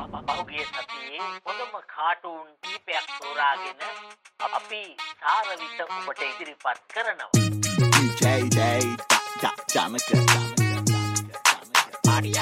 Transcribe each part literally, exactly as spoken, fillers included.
පහුගිය සතියේ හොඳම කාටූන් කීපයක් තෝරාගෙන අපි සාර විට ඔබට ඉදිරිපත් කරනවා. Jay Day Ja Janaka Maria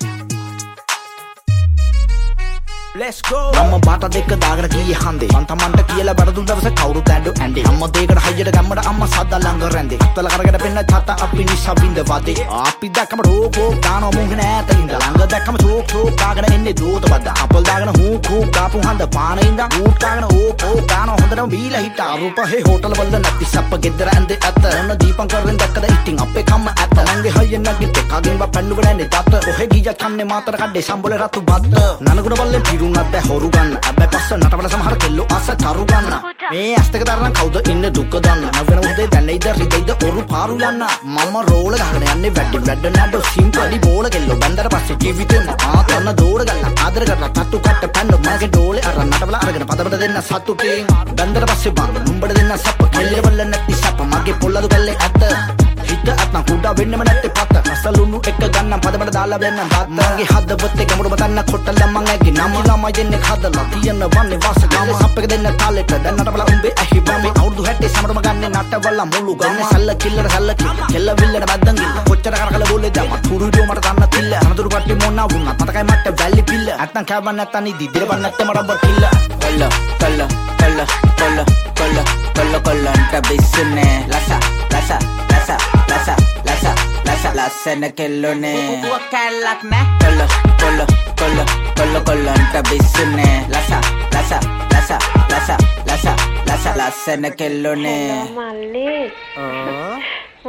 Let's go Amma bata dekka dagana kiye hande Pantamanta kiyala badadu dawasa kawuru tando ande Amma dekada hayyada gammada amma sadda langa rande Attala karagada penna tata appi nissa binda wade Appi dakkama roko dano mungena ata inda Langa dakkama chok chok dagana enne dota badda Apple dagana hook hook gapu handa paana inda Boot dagana ok ok dano hondana veela hitta Arupa he hotel walla natti sappa geddara ande atta Onna deepan karren dakkada ittin appe kamma atta Nange hayyen nagge tekkagen ba pannu gana enne datta Ohe gija kanne matara kadde sambole ratu batta Nanaguna balle piru නබ්බ හොරු ගන්න අබ්බ පස්ස නටවල සමහර කෙල්ලෝ අස තරු ගන්න මේ අස්තක දරන කවුද ඉන්නේ දුක දන්න නවන උදේ දැනෙයිද රිදෙයිද ඔරු පාරු යන්න මම රෝල ගහගෙන යන්නේ වැඩි වැඩ නඩ සිම්පලි බෝල කෙල්ලෝ බන්දර පස්සේ ජීවිතේම ආතන දෝර ගන්න ආදර කරලා තට්ටු කට්ට පැන්න මගේ ඩෝලේ අර නටවල අරගෙන පදවල දෙන්න සතුටින් බන්දර පස්සේ බං නුඹට දෙන්න සප්ප කෙල්ලේ වල නැති සප්ප මගේ පොල්ලදු කල්ලේ ඇත්ත හිත අත්නම් කුඩා වෙන්නෙම නැත්තේ පත්ත රසලුණු එක ගන්නම් පදවල දාලා වෙන්නම් බත් මගේ හදවතේ ගමුඩ බතන්න කොට්ටල මං ඇගේ නම ළමයි දෙන්නේ හදලා තියන වන්නේ වාස ගම සප්පක දෙන්න තාලෙට දැන් නටවල උඹේ ඇහි බම්මේ අවුරුදු හැටේ සමරම ගන්නේ නටවල මුළු ගම සල්ල කිල්ලර සල්ල කෙල්ල විල්ලන බද්දන් ගිල්ල කොච්චර කරකල බෝලේ දැම්ම තුරුඩියෝ මට දන්න තිල්ල අනතුරු පට්ටි මොන්නා වුණා මතකයි මට වැලි පිල්ල නැත්තම් කෑවන් නැත්තම් නිදි දිරපන් නැත්තම් රබර් කිල්ල කොල්ල කොල්ල කොල්ල කොල්ල කොල්ල කොල්ල කොල්ලන්ට බිස්සුනේ ලසා ලසා ලසා ලසා ලසා ලසා ලසන කෙල්ලෝනේ පුපුව කැල්ලක් නෑ කොල්ල කොල්ල කොල්ල කොල්ල කොල්ලන්ට බිස්සුනේ ලසා ලසා ලසා ලසා ලසා ලසා ලසන කෙල්ලෝනේ මල්ලි මං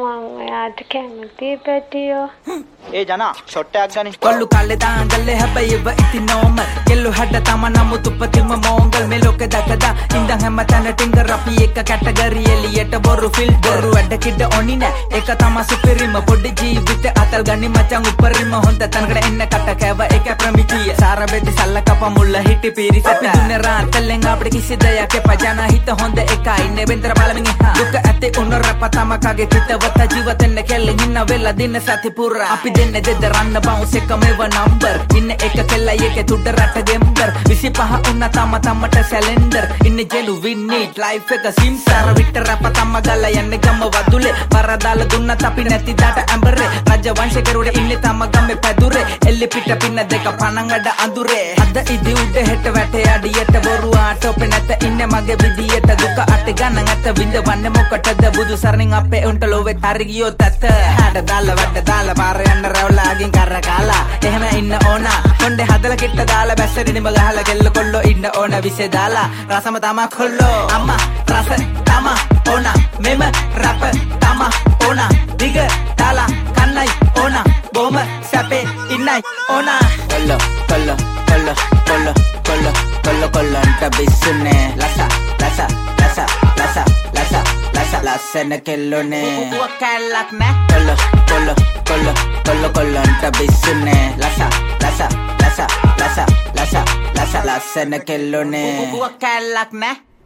ඔයාට කැමති පැටියෝ ඒ ජනා ෂොට් එකක් ගනි කොල්ලු කල්ලේ දාංගල්ලේ හැබැයි ඉව ඉති නෝමල් කෙල්ලු හැඩ තම නමුත් උපතිම මෝංගල් මේ ලෝකෙ දකදා ඉඳන් හැම තැන ටින්ගර් අපි එක කැටගරි එලියට බොරු ෆිල්ටර් වැඩ කිඩ ඔනි නෑ ඒක තම සුපිරිම පොඩි ජීවිත අතල් ගනි මචං උපරිම හොඳ තැනකට එන්න කට කෑව ඒක ප්‍රමිතිය සාර බෙදි සල්ල කප මුල්ල හිටි පිරිසට දුන්නේ රාතලෙන් අපිට කිසි දෙයක් එපජන හිත හොඳ එකයි නේ වෙන්දර බලමින් එහා දුක ඇති උන රප තම කගේ හිතවත ජීවිතෙන්න කෙල්ලෙන් ඉන්න වෙලා දින සති පුරා අපි දෙන්නේ දෙද රන්න බවුස් එක මේව නම්බර් ඉන්න එක කෙල්ලයි එකේ තුඩ රට ගෙම්බර් විසිපහ උන්න තම තමට සැලෙන්ඩර් ඉන්න ජෙලු වින්නීට් ලයිෆ් එක සිම්සාර විතර රප තම ගාලා යන්නේ ගම වදුලේ පරදාල දුන්නත් අපි නැති දාට ඇඹරේ රජ වංශකරුඩේ ඉන්නේ තම ගමේ පැදුරේ එල්ලි පිට පින්න දෙක පණංගඩ අඳුරේ අද ඉදි උඩ හෙට වැටේ අඩියට බොරු ආටෝපේ නැත ඉන්නේ මගේ විදියට දුක අට ගන්න නැත විඳවන්නේ මොකටද බුදු සරණින් අපේ උන්ට ලෝවේ හරි ගියොත් ඇත හැඩ දාලා වැඩ දාලා පාර යන්න රවලාගෙන් කරකාලා එහෙම ඉන්න ඕන කොණ්ඩේ හදලා කිට්ට දාලා බැස්සට නිම ගහලා කෙල්ල කොල්ලෝ ඉන්න ඕන විසේ දාලා රසම තම කොල්ලෝ අම්මා රස තම ඕන මෙම රප තම ඕන දිග දාලා කන්නයි ඕන බොම සැපේ ඉන්නයි ඕන කොල්ල කොල්ල කොල්ල කොල්ල කොල්ල කොල්ල කොල්ලන්ට බිස්සුනේ ලසා ලසා ලසා ලසා ලසා ලසා ලසන කෙල්ලෝනේ පුපුව කැල්ලක් නෑ කොල්ල කොල්ල කොල්ල කොල්ල කොල්ලන්ට බිස්සුනේ ලසා ලසා ලසා ලසා ලසා ලසා ලසන කෙල්ලෝනේ පුපුව කැල්ලක් නෑ